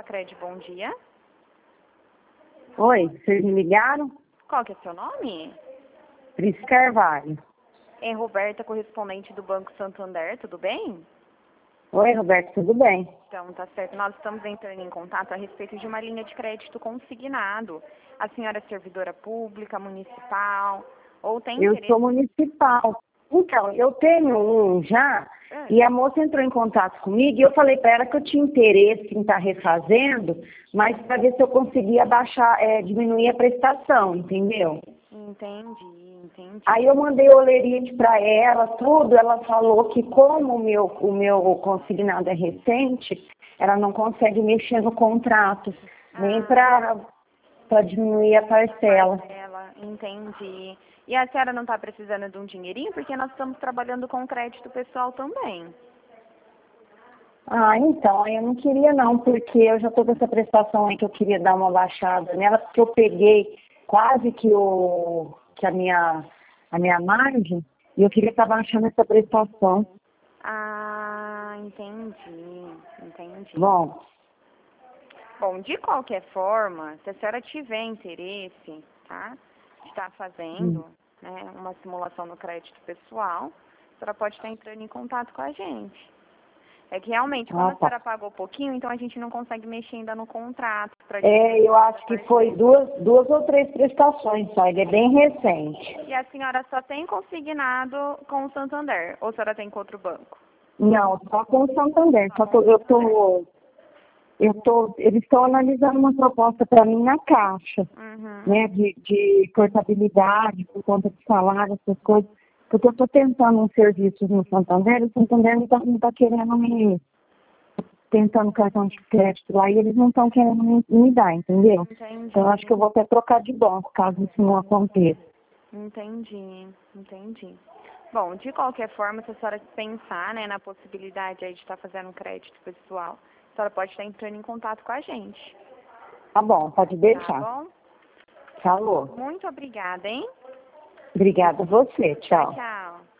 Cred, bom dia. Oi, vocês me ligaram? Qual que é seu nome? Pris Carvalho. É Roberta, correspondente do Banco Santander, tudo bem? Oi, Roberto, tudo bem? Então, tá certo. Nós estamos entrando em contato a respeito de uma linha de crédito consignado. A senhora é servidora pública, municipal, ou tem Eu interesse? sou municipal. Então, eu tenho um já, e a moça entrou em contato comigo e eu falei para ela que eu tinha interesse em estar refazendo, mas para ver se eu conseguia baixar, diminuir a prestação, entendeu? Entendi. Aí eu mandei o olerite para ela, tudo, ela falou que como o meu consignado é recente, ela não consegue mexer no contrato, nem para diminuir a parcela. Entendi. E a senhora não está precisando de um dinheirinho? Porque nós estamos trabalhando com crédito pessoal também. Ah, então, eu não queria não, porque eu já estou com essa prestação aí que eu queria dar uma baixada nela, porque eu peguei quase que a minha margem, e eu queria estar baixando essa prestação. Ah, entendi. Bom, de qualquer forma, se a senhora tiver interesse, tá, de estar fazendo, né, uma simulação no crédito pessoal, a senhora pode estar entrando em contato com a gente. É que realmente, como a senhora pagou pouquinho, então a gente não consegue mexer ainda no contrato. Eu acho que foi duas ou três prestações só, ele é bem recente. E a senhora só tem consignado com o Santander, ou a senhora tem com outro banco? Não, só com o Santander. Eles estão analisando uma proposta para mim na Caixa, né, de portabilidade, por conta de salário, essas coisas, porque eu estou tentando um serviço no Santander, e o Santander não tá querendo tentando cartão de crédito lá, e eles não estão querendo me dar, entendeu? Entendi. Então, eu acho que eu vou até trocar de banco, caso isso não aconteça. Entendi. Bom, de qualquer forma, se a senhora pensar, né, na possibilidade aí de estar fazendo um crédito pessoal, a senhora pode estar entrando em contato com a gente. Tá bom, pode deixar. Tá bom? Falou. Muito obrigada, hein? Obrigada a você, tchau. Tchau.